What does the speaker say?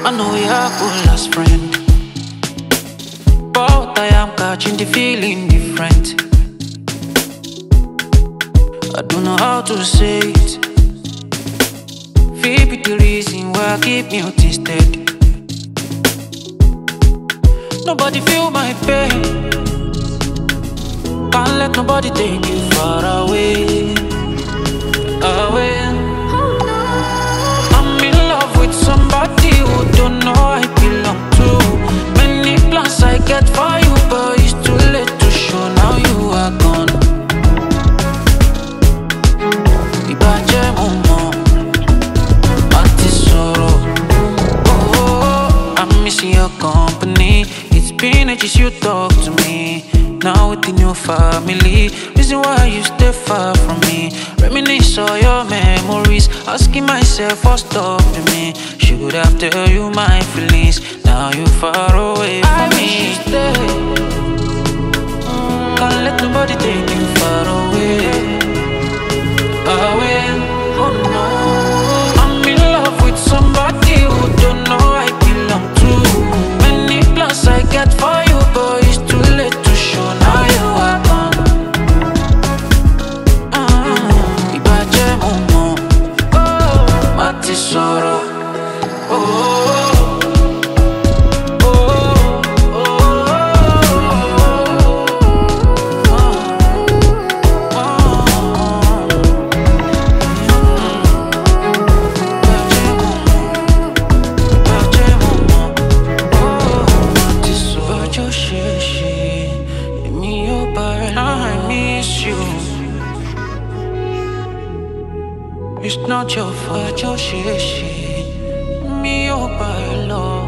I know we are cool as friend, but I am catching the feeling different. I don't know how to say it. Feel be the reason why I keep mute instead. Nobody feel my pain. Can't let nobody take you far away. Away. I'm in love with somebody who don't know I belong to. Many plans I get for you, but it's too late to show. Now you are gone. Ìbàjẹ́ mo mọ̀, àti sọ̀rọ̀. Oh, I'm missing your company. It's been ages you talk to me. Now with the new family, reason why you stay far from me. Reminisce all your memories, asking myself what's stopping me. Should have tell you my feelings. Now you far away from me. I wish you stay. Can't let nobody take you far away. Away. Oh no, I'm in love with somebody who don't know I belong to. Many plans I get for you, but it's too late to show. Now you are gone. Ìbàjẹ́ mo mọ̀, má ti sọ̀rọ̀. It's not your fault, your shit. Me, oh, by love.